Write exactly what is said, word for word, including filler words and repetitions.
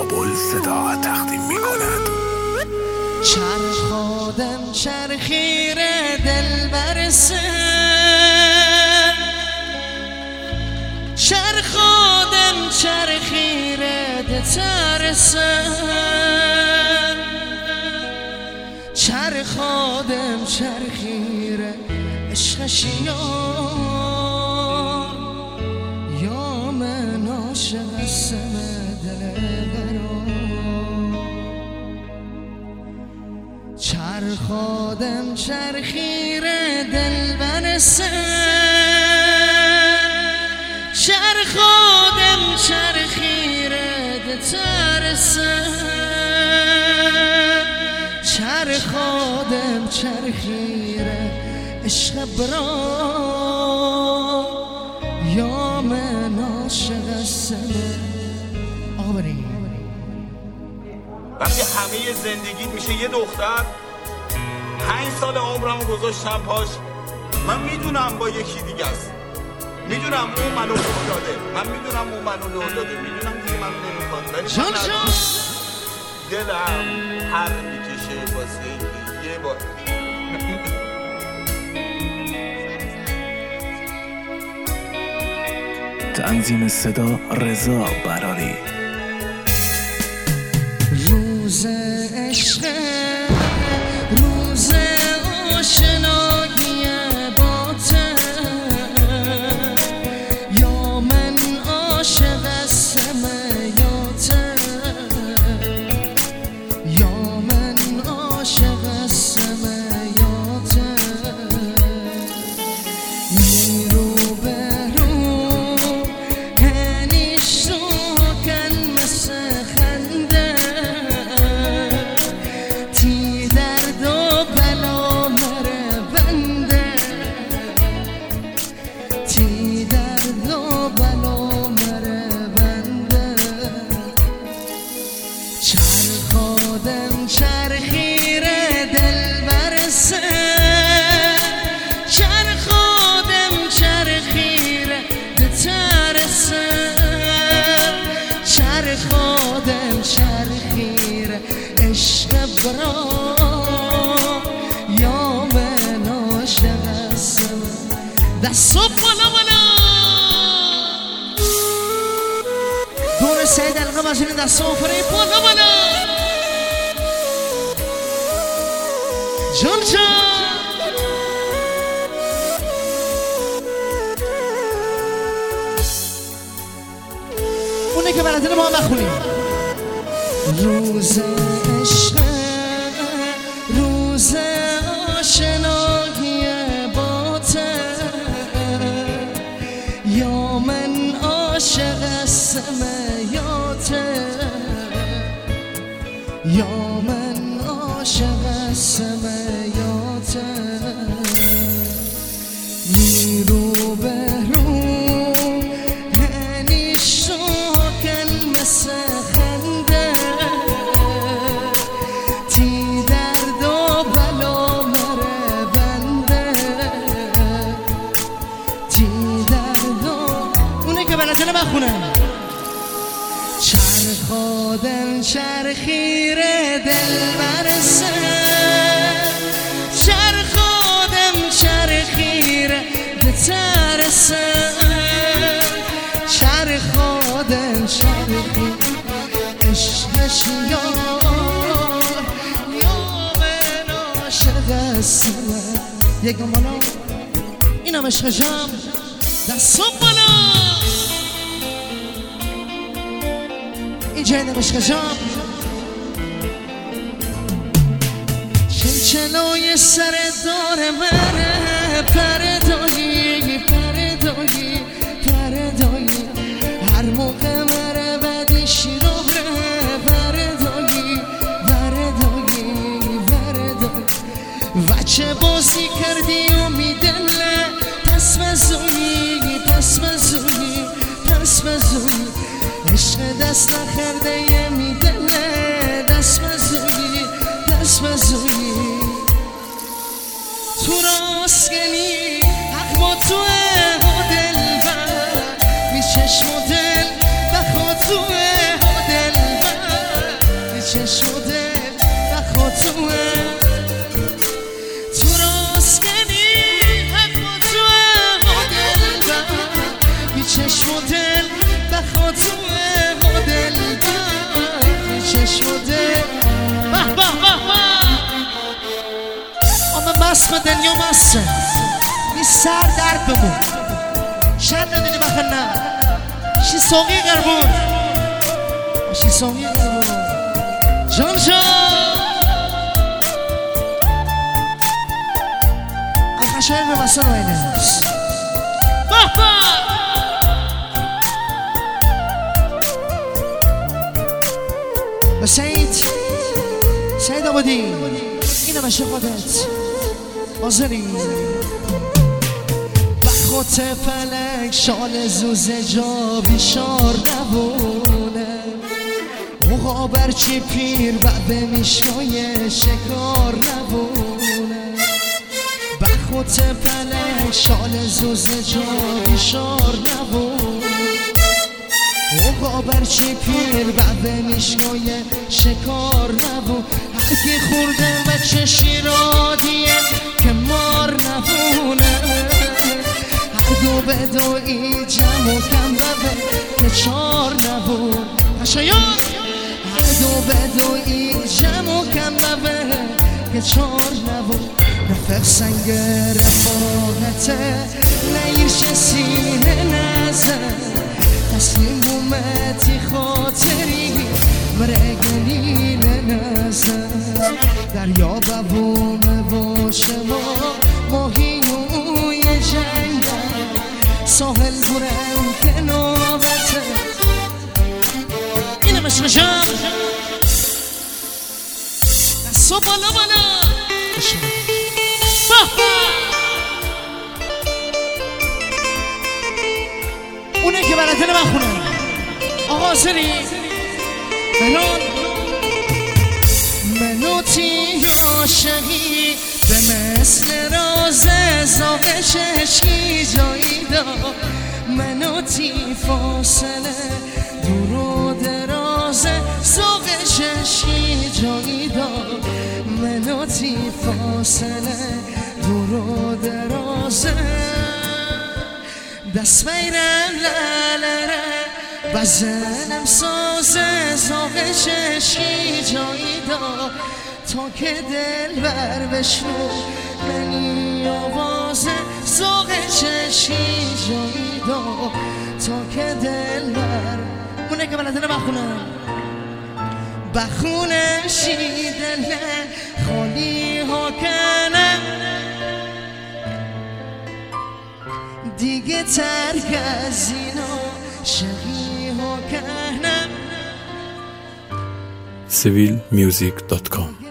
بابل صدا تقدیم می کند. چرخادم چرخیر دل برسه، چرخادم چرخیر دل ترسه، چرخادم چرخیر عشقش یار، یا من عاشق هستم دل برام. چرخادم چرخیر دل برسه، چرخادم چرخیر دل ترسه، چرخادم چرخیر عشق برام، یا من عاشق هستم. آقا بریم. وقتی همه زندگیت میشه یه دختر، پنج سال عمرمو گذاشتم پاش، من میدونم با یکی دیگه است، میدونم اون منو لو داده، من میدونم اون منو لو داده، میدونم دیگه منو نمیخواد، ولی من دلم هر میکشه واسه یه بار. تنظیم صدا رضا براری. روز عشق، روز آشنایی با ته، یا من عاشق هستم یا ته، یا من عاشق هستم یا ته. رو به رو هنیش رو کن مثل خنده، تی درد و بلا مره بنده، تی درد و بلا مره بنده. چرخادم چرخیر دل برسه، چرخادم چرخیر دل ترسه، چرخادم چرخیر عشق برام، یا من عاشق هستم. دستو بالا بالا دور سه دلقه باشین، دستو فری بالا بالا. جان جان اونه که براتون ما بخونیم. روز عشق، روز آشنایی با ته، یا من عاشق هستم یا ته، یا من عاشق هستم یا ته. رو به رو هنیش رو کن مثل خنده، تی درد و بلا مره بنده، تی درد و اونه که بلدنه بخونم. چرخادم چرخیر دل برسه، چرخادم چرخیر دل ترسه، چرخادم چرخیر عشقش یار، یا من عاشق هستم. یک بالا اینم عشقشم، دستم بالا اینجا اینم عشقشم. چلچلوی سر دار منه، پردایی پردایی پردایی، هر موقع مره بدیش رو بره، پردایی پردایی پردایی. وچه بازی کردی و میدله، پس مزویی پس مزویی پس مزویی، عشق دست نخرده یه میدله، دست مزویی دست مزویی. تو راست گلی حق با توه و دل بر، بی چشم و دل بخوا توه و دل بر. چشم و دل بخوا تو دل بخ چشم و دل به به به به آمه مست به دنیا مسته این سر درد بمون شن ندینی بخنه شی ساقی قربون شی ساقی قربون جان جان خشایل به مسان و اینه به سعید سعید آبادی اینه مشه خودت حاضری بخوت فلک شال زوزه جا بیشار نبونه مقابر چی پیر و به میشنای شکار نبونه بخوت فلک شال زوزه جا بیشار نبونه مقابر چی پیر و به میشنای شکار نبونه هرکی خورده و چه شیرادیه که مار نبونه دو به دو ای جمع و کم ببه که چار نبود هشایان هر دو به دو ای جمع و کم ببه که چار نبود رفق سنگ رفاقته نیرش سینه نزه تسلیم اومدی خاطری مرگنیل نزه دریا ببومه باشه ما ماهینوی جنگل ساحل برم که نوبته اینه مشمشم دستو بالا بالا اونه که براتن من خونم آقا سری منون منو تی عاشقی به مثل راز زاغ چشکی جایی دا منو تی فاصله دور و دراز زاغ چشکی جایی دا منو تی فاصله دور و دراز دست میرم لالره بزنم ساز زاغ چشکی جایی دا تا که دل بر بشنو منی آواز زاغ چشی جایی دا تا که دل بر مونه که بلدنه بخونم بخونم شی دل خالی ها کنم دیگه ترک از اینا شقی ها کنم سیویل میوزیک دات کام